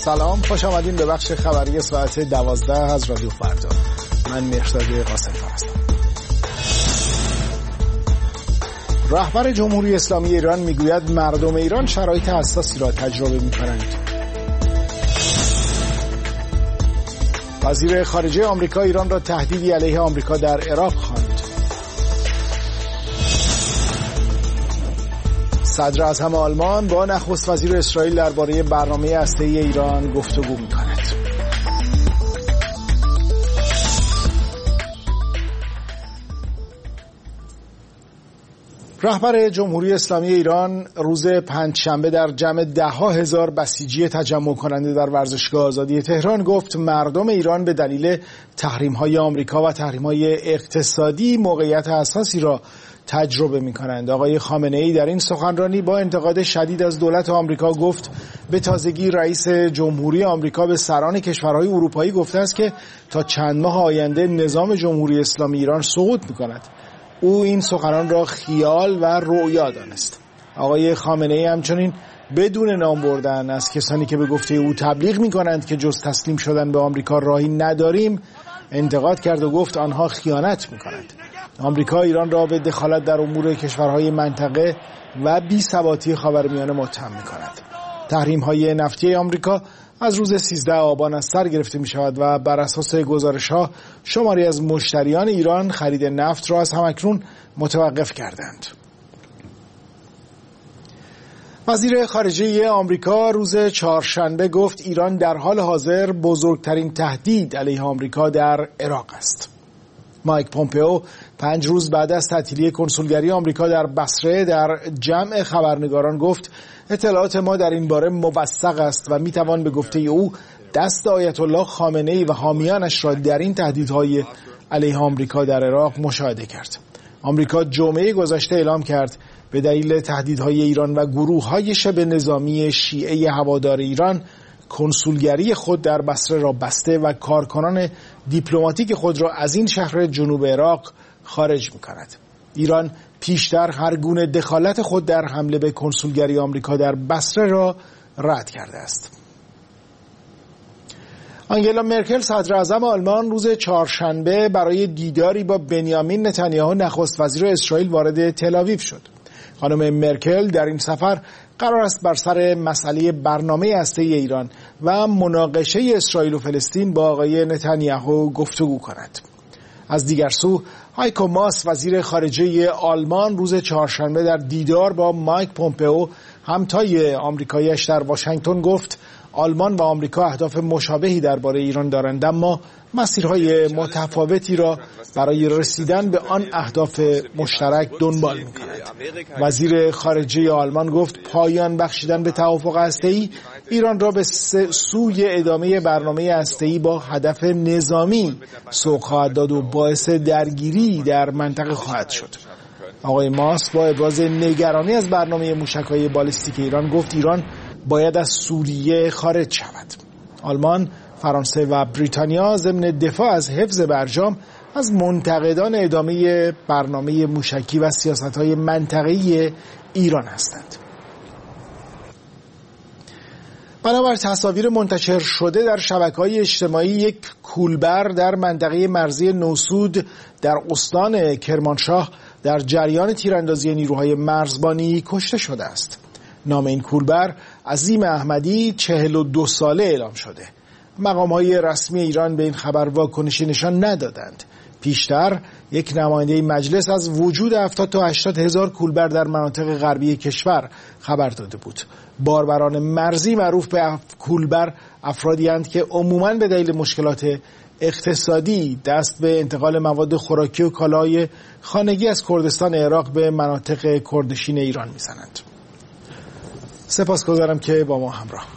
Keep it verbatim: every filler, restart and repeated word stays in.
سلام، خوش آمدین به بخش خبری ساعت دوازده از رادیو فردا. من مهرداد قاسم‌فر هستم. رهبر جمهوری اسلامی ایران میگوید مردم ایران شرایط حساسی را تجربه می‌کنند. وزیر خارجه آمریکا ایران را تهدیدی علیه آمریکا در عراق خواند. صدر اعظم آلمان با نخست وزیر اسرائیل درباره برنامه هسته‌ای ایران گفتگو می‌کند. رهبر جمهوری اسلامی ایران روز پنجشنبه در جمع ده‌ها هزار بسیجی تجمع کننده در ورزشگاه آزادی تهران گفت مردم ایران به دلیل تحریم‌های آمریکا و تحریم‌های اقتصادی موقعیت حساسی را تجربه می‌کنند. آقای خامنه‌ای در این سخنرانی با انتقاد شدید از دولت آمریکا گفت به تازگی رئیس جمهوری آمریکا به سران کشورهای اروپایی گفته است که تا چند ماه آینده نظام جمهوری اسلامی ایران سقوط می‌کند. او این سخنان را خیال و رؤیا دانست. آقای خامنه‌ای همچنین بدون نام بردن از کسانی که به گفته او تبلیغ می‌کنند که جز تسلیم شدن به آمریکا راهی نداریم انتقاد کرد و گفت آنها خیانت می‌کنند. آمریکا ایران را به دخالت در امور کشورهای منطقه و بی‌ثباتی خاورمیانه متهم می‌کند. تحریم‌های نفتی آمریکا از روز سیزده آبان از سر گرفته می شود و بر اساس گزارش‌ها شماری از مشتریان ایران خرید نفت را از همکنون متوقف کردند. وزیر خارجه آمریکا روز چهارشنبه گفت ایران در حال حاضر بزرگترین تهدید علیه آمریکا در عراق است. مایک پومپئو پنج روز بعد از تعطیلی کنسولگری آمریکا در بصره در جمع خبرنگاران گفت اطلاعات ما در این باره موثق است و میتوان به گفته او دست آیت الله خامنه‌ای و حامیانش را در این تهدیدهای علیه آمریکا در عراق مشاهده کرد. آمریکا جمعه گذشته اعلام کرد به دلیل تهدیدهای ایران و گروه‌های شبه نظامی شیعه هوادار ایران کنسولگری خود در بصره را بسته و کارکنان دیپلماتیک خود را از این شهر جنوب عراق خارج می‌کند. ایران پیشتر هر گونه دخالت خود در حمله به کنسولگری آمریکا در بصره را رد کرده است. آنگلا مرکل صدر اعظم آلمان روز چهارشنبه برای دیداری با بنیامین نتانیاهو نخست وزیر اسرائیل وارد تل‌آویو شد. خانم مرکل در این سفر قرار است بر سر مسئله برنامه هسته‌ای ایران و مناقشه اسرائیل و فلسطین با آقای نتانیاهو گفتگو کند. از دیگر سو هایکو ماس وزیر خارجه آلمان روز چهارشنبه در دیدار با مایک پومپئو همتای آمریکایی‌اش در واشنگتن گفت آلمان و آمریکا اهداف مشابهی درباره ایران دارند اما مسیرهای متفاوتی را برای رسیدن به آن اهداف مشترک دنبال می‌کنند. وزیر خارجه آلمان گفت پایان بخشیدن به توافق هسته‌ای ایران را به سوی ادامه برنامه هسته‌ای با هدف نظامی سوق خواهد داد و باعث درگیری در منطقه خواهد شد. آقای ماس با ابراز نگرانی از برنامه موشک‌های بالستیک ایران گفت ایران باید از سوریه خارج شود. آلمان، فرانسه و بریتانیا ضمن دفاع از حفظ برجام از منتقدان ادامه برنامه موشکی و سیاست‌های منطقه‌ای ایران هستند. بنابر تصاویر منتشر شده در شبکه‌های اجتماعی یک کولبر در منطقه مرزی نوسود در استان کرمانشاه در جریان تیراندازی نیروهای مرزبانی کشته شده است. نام این کولبر عظیم احمدی چهل و دو ساله اعلام شده. مقام‌های رسمی ایران به این خبر واکنشی نشان ندادند. پیشتر یک نماینده مجلس از وجود هفتاد تا هشتاد هزار کولبر در مناطق غربی کشور خبر داده بود. باربران مرزی معروف به کولبر افرادی هستند که عموماً به دلیل مشکلات اقتصادی دست به انتقال مواد خوراکی و کالاهای خانگی از کردستان عراق به مناطق کردشین ایران می‌زنند. سپاسگزارم که با ما همراه